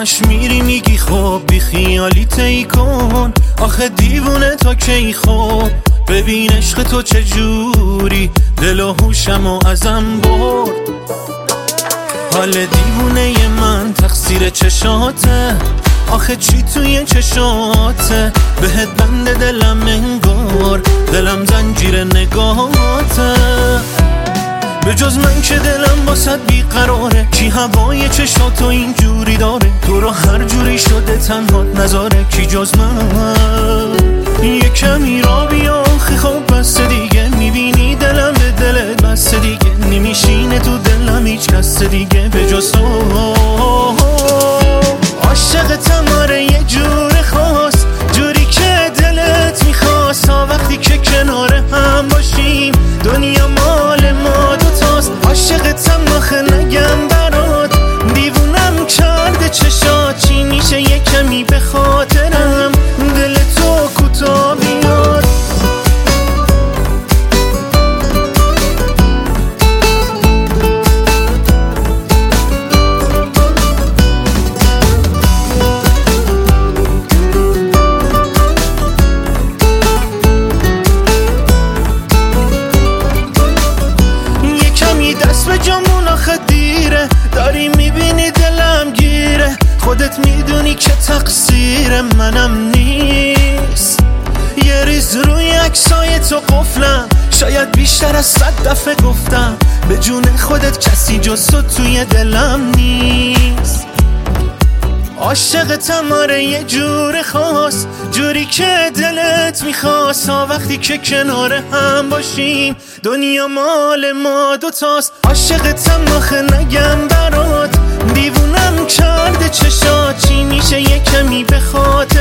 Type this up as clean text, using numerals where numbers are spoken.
همش میری میگی خب بی خیالی تی کن، آخه دیوونه تا کی خب ببین عشق تو چجوری دل و هوشمو ازم برد. حال دیوونه من تقصیر چشاته، آخه چی توی چشاته بهت بند دلم انگار، دلم زنجیر نگاهاته. به جز من که دلم واسد بیقراره، کی هوای چشاتو اینجوری داره، تو رو هر جوری شده تنهات نذاره، کی جز من. یه کمی را بیا آخه خب بس دیگه، میبینی دلم به دلت بس دیگه، نمیشینه تو دلم هیچ کس دیگه به جز تو. عاشقتم آره یه جور خاص، جوری که دلت میخواست، تا وقتی که کنار هم باشیم دنیا مال ما دوتاست. عاشقتم آخه نگم برات، دیوونم کرده چشات، چی میشه یه کمی به خاطرم دل تو کوتا بیاد. دست به جامون آخه دیره، داری میبینی دلم گیره، خودت میدونی که تقصیر منم نیست. یه ریز روی عکسای تو قفلم، شاید بیشتر از 100 دفعه گفتم به جون خودت کسی جز تو توی دلم نیست. عاشقتم آره یه جور خاص، جوری که دلت میخواست، تا وقتی که کنار هم باشیم دنیا مال ما دوتاست. عاشقتم آخه نگم برات، دیوونم کرده چشات، چی میشه یه کمی به خاطرم